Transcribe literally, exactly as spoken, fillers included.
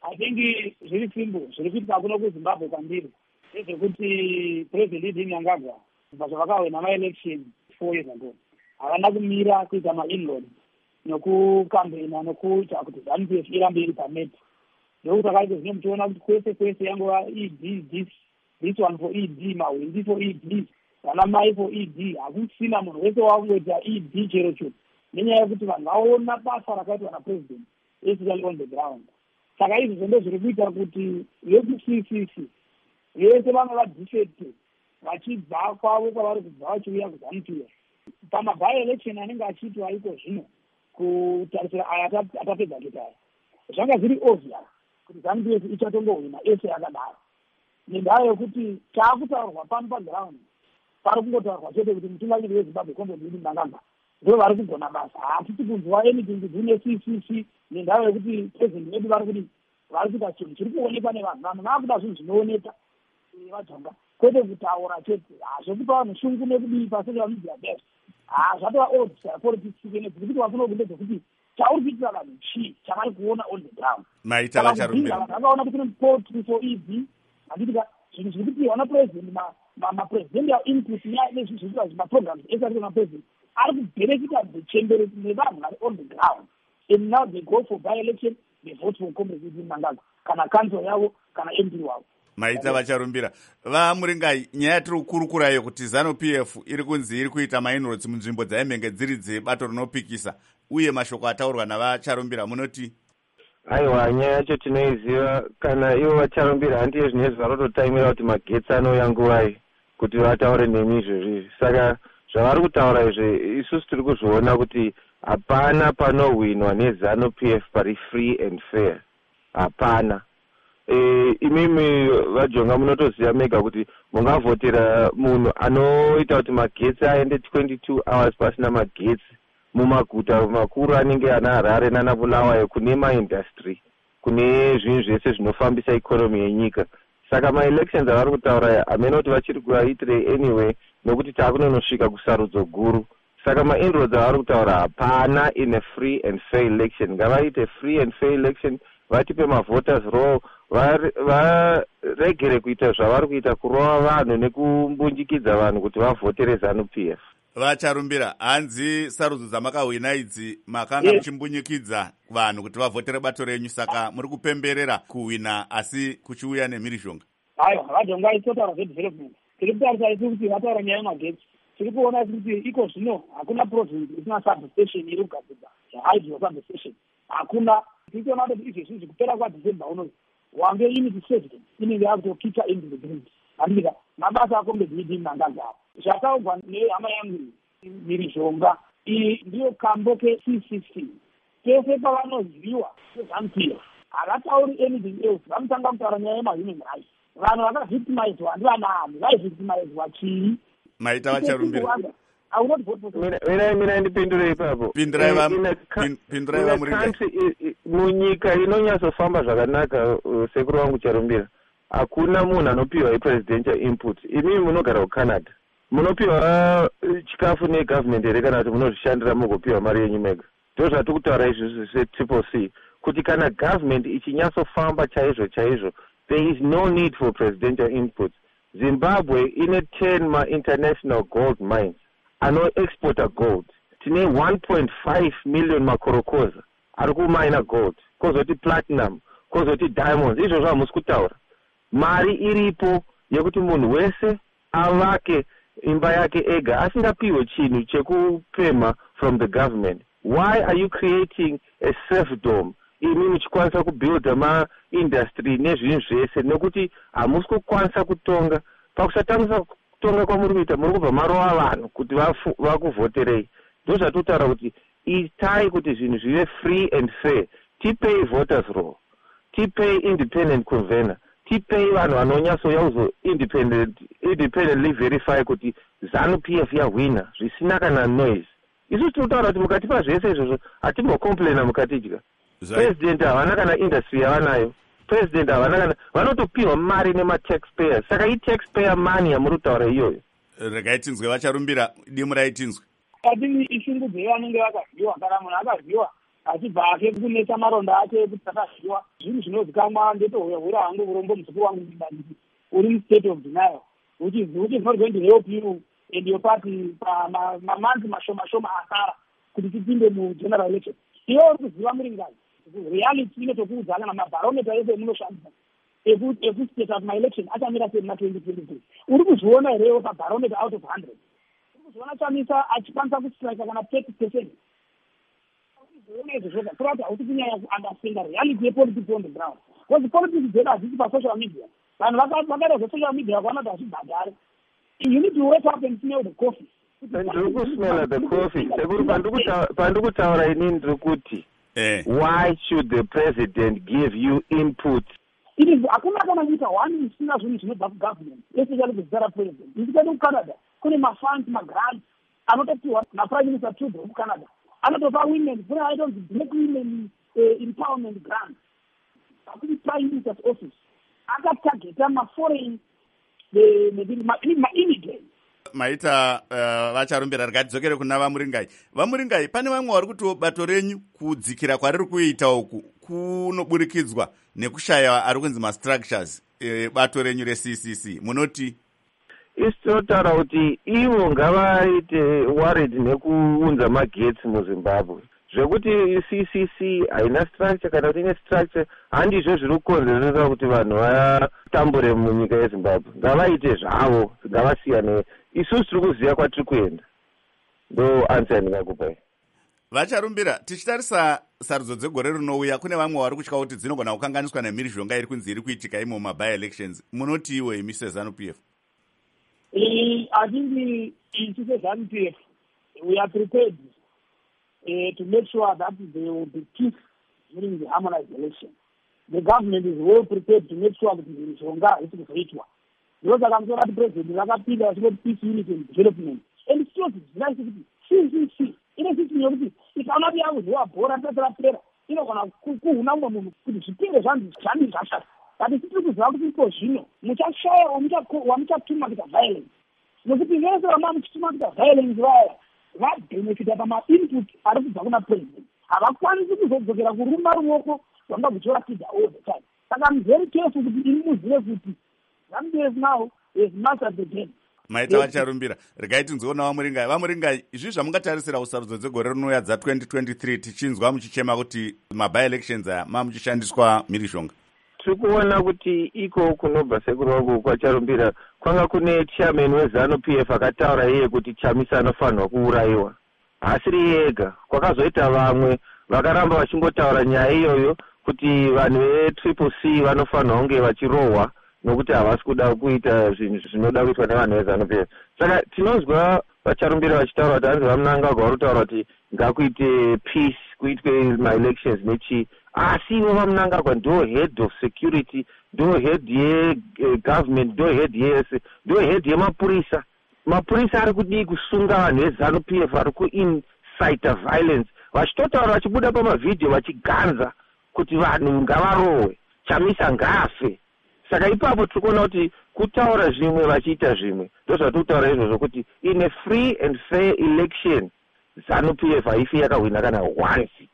I think zviri simple zviri kuitika kuno kuZimbabwe kwandiri ndezvekuti President Mnangagwa pazvavakawina ma-election four years ago havana kumira kuita ma-inroads nokukambena nokuita kuti ZANU-P F irambe iri paneti. Ndokuti akaita zvino muchiona kuti kwese kwese yangova E D, this this one for E D, mahwindi for E D, vana mai for E D, hakusina munhu wese wakungoita E D chero cho, nenyaya yekuti vanhu vaona basa rakaitwa napresident especially on the ground. Saka izvi zvendo zviri kuita kuti veku-C C C vese vamwe vadefect vachibva kwavo kwavari kubva vachiuya kuZANU-P F pama-by-election anenge achiitwa iko zvino kutarisira aya atapedza kuita aya. Zvanga zviri obvious kuti ZANU-P F ichatongohwina ese yakadaro, nendaa yekuti taakutaurwa pano paground pari kungotaurwa chete kuti mutungamiri weZimbabwe Comrade Mnangagwa ndo vari kugona basa. Hatisi kunzwa anything kune C C C nendaa yekuti president wedu vari kuti vari kuita chinhu chiri kuonekwa nevanhu. Vanhu vaakuda zvinhu zvinooneka vatonga, kwete kutaura chete zvekupa vanhu shungu nekudii pasocial media best. Zvatova old politics nekuti kuti wafuna kunde zvekuti chauri kuitira vanhu chii chavari kuona on the ground. Maita vacharumbira vanhu vakaona kuti kune port for E D handitika zvinhu zviri kuti wana president mapresidential input nezvinhu zviri kuita maprograms esati mapresident ari kubenefita the nevanhu vari on the ground, and now they go for by-election, they vote for Comrade Mnangagwa kana council yavo kana M P wavo. Maita vacharumbira vamuringai nyaya tiri kukurukurayo kuti ZANU-P F iri kunzi iri kuita ma-inroads munzvimbo dzaimenge dziri dzebato rinopikisa, uye mashoko ataurwa navacharumbira munoti? Aiwa, nyaya yacho tinoiziva. Kana ivo vacharumbira handiye zvinezvi varototaimira kuti magetsi anouya nguvai kuti vataure nemi izvozvi. Saka zvavari kutaura izvi isusu tiri kuzviona kuti hapana panohwinwa neZANU-P F pari free and fair. Hapana. E, imimi vajonga munotoziva mega kuti mungavhotera munhu anoita kuti magetsi aende twenty-two hours pasina magetsi mumaguta makuru anenge ana Harare nana Bulawayo, kune maindustry, kune zvinhu zvese zvinofambisa ikonomi yenyika. Saka ma-elections avari kutaura amene kuti vachiri kuaitire anyway nokuti taakunonosvika kusarudzo guru. Saka ma-inroads avari kutaura hapana in a free and fair election. Ngavaite free and fair election, vatipe ma-voters roll, varegere kuita zvavari kuita, kurova vanhu nekumbunjikidza vanhu kuti vavhotere ZANU-P F. Vacharumbira, hanzi sarudzo dzamakahwina idzi makanga muchimbunyikidza vanhu kuti vavhotere bato renyu, saka muri kupemberera kuhwina asi kuchiuya nemhirizhonga? Aiwa, vajonga itotaura zvedevelopment. Tiri kutarisa isi kuti vataura nyaya yemagetsi. Tiri kuona kuti iko zvino hakuna province isina substation iri kugadzirwa hydro substation. Hakuna. Tiri kuona kuti izvi zvizvi kupera kwaDecember unozi wange unity saved inenge yakutokicha into the grid. Handika mabasa akombe Mnangagwa zvakaugwa nehama yangu Mhirizhonga. Iyi ndiyo kambo ke-C C C. Pese pavanoziviwa seZANU-P F havatauri anything else, vanotanga kutaura nyaya yema-human rights. Vanhu vakavictimizwa ndivanani, vaivictimizwa chii? Maita vacharumbira. Mina mina ndipindure ipapo. Pindurai va pindurai va muringa. Munyika inonyasofamba zvakanaka sekuru wangu Charumbira. Hakuna munhu anopiwa i-presidential input. Imi munogara kuCanada. Munopiwa chikafu negovernment here kana kuti munozvishandira mugopiwa mari yenyu mega. Ndo zvatiri kutaura izvi se-triple C kuti kana government ichinyasofamba chaizvo chaizvo, there is no need for presidential input. Zimbabwe ine ten ma-international gold mines ano-exporta gold. Tine one point five million makorokoza ari kumina gold, kozoti platinum, kozoti diamonds. Izvo zvamusi kutaura. Mari iripo yekuti munhu wese avake imba yake ega asingapiwe chinhu chekupema from the government. Why are you creating a serfdom? Imi muchikwanisa kubuilda ma-industry nezvinhu zvese nekuti hamusi kukwanisa kutonga. Pakusatangisa kutonga kwamuri kuita muri kubva marova vanhu kuti vakuvhoterei. Ndo zvatutaura kuti itai kuti zvinhu zvive free and fair. Tipei voters roll, tipei independent convener, tipei vanhu vanonyatsoya kuzo independent independently verify kuti ZANU-P F yahwina zvisina kana noise. Isu tinotaura kuti mukatipa zvese izvozvo hatimbokomplaina mukatidya. President havana kana industry yavanayo. President havana kana vanotopiwa mari nema-taxpayers. Saka i-taxpayer money yamuri kutaura iyoyo. Regai tinzwe vacharumbira, dimurai tinzwe. Adini ishungu dzevanenge vakavhiwa, kana munhu akavhiwa achibva ake kunetsa maronda ake kuti akazviwa zvinhu zvinozikamwa ndetohwehwera hangu urombo musuku wangu ndanditi uri mustate of denial which is which is not going to help you and your party mamanzi mashoma shoma asara kuti tipinde mugeneral election. Iwe uri kuziva muri ngani reality inotokuudza kana mabarometer ese munoshandisa ekustate out maelection achamira sei matwenty twenty-three. Uri kuzviona here pabarometer out of one hundred uri kuzviona chamisa achikwanisa kustrika kana thirty percent. Zvoona izvo zvoga kurati hausi kunyanya kuunderstanda reality yepolitics on the ground because politics dzedu hadzisi pasocial media. Vanhu vakaita zvesocial media vakaona kuti hazvibhadhari. You need to wake up and smell the coffee. Ndiri kusmell the coffee. Sekuri pandikutaura inini ndiri kuti why should the president give you input? It is hakuna kana kuita one isina zvinhu zvinobva kugovernment especially kuzara president. Ndikati kuCanada kune mafunds magrants anotopiwa naprime minister Trudeau kuCanada. Anotopa women kune aitonzi black women empowerment grants. Akuli prime minister's office akatargeta maforeign ma-immigrants. Maita vacharumbira rikadzokere kuna vamuringai. Vamuringai, pane vamwe vari kuti bato renyu kudzikira kwariri kuita uku kunoburikidzwa nekushaya ari kunzi mastructures bato renyu re-C C C. Munoti? Isi tinotaura kuti ivo ngavaite worried nekuunza magetsi muZimbabwe. Zvekuti C C C haina structure kana kuti ine structure handizvo zviri kukonzeresa kuti vanhu vatambure munyika yeZimbabwe. Ngavaite zvavo, ngavasiyane. Isusu tiri kuziva kwatiri kuenda. Ndo answer yandingakupai. Vacharumbira, tichitarisa sarudzo dzegore rinouya, kune vamwe vari kutya kuti dzinogona kukanganiswa nemhirizhonga iri kunzi iri kuitika imo maby elections. Munoti iwe imi seZANU P F? I think isi seZANU P F we are prepared Uh, to make sure that there will be peace during the harmonized election. The government is well prepared to make sure that there is longer is kuzoitwa. Because akamsora kuti president vakapinda vachingoti peace, unity and development. And still zvinoita kuti C C C ine system yokuti ikaona kuti yakuziva bhora risati rapera inogona kuhuna umwe munhu kuti zvipinge zvanzi zvani zvashata. But tiri kuziva kuti ipo zvino muchashaya wamuchatuma kuita violence. Nokuti vese vama muchituma kuita violence vaya vabhenefita pama-input ari kubva kuna president. Havakwanisi kuzodzokera kuruma ruoko rwanga kuchiratidza all the time. Saka I'm very careful kuti iri muzive kuti ZANU P F now is mastered the game. Maita vacharumbira. Regai tinzoona vamuringai. Vamuringai, izvi zvamungatarisira kusarudzo dzegore rinouya dza twenty twenty-three tichinzwa muchichema kuti maby elections aya mamuchishandiswa mhirizhonga. Tiri kuona kuti iko kunobva sekuru wangu kwacharumbira kwanga kune chairman weZANU P F akataura iye kuti Chamisa anofanirwa kuurayiwa. Hasiri yega, kwakazoita vamwe vakaramba vachingotaura nyaya iyoyo kuti vanhu vetriple C vanofanirwa kunge vachirohwa nokuti havasi kuda kuita zvinhu zvinoda kuitwa nevanhu veZANU P F. Saka tinonzwa vacharumbira vachitaura kuti hanzi vamunangagwa vari kutaura kuti ngakuite peace, kuitwe ma-elections nechi. Asi ivo vamunangagwa ndo head of security, ndo head ye-government, ndo head yese, ndo head yemapurisa. Mapurisa ari kudii kusunga vanhu veZANU P F vari ku-incite violence. Vachitotaura vachibuda pamavidhio vachiganza kuti vanhu ngavarohwe, Chamisa ngaafe. Saka ipapo tiri kuona kuti kutaura zvimwe vachiita zvimwe. Ndo zvatiri kutaura izvozvo kuti in a free and fair election ZANU P F haifi yakahwina kana once.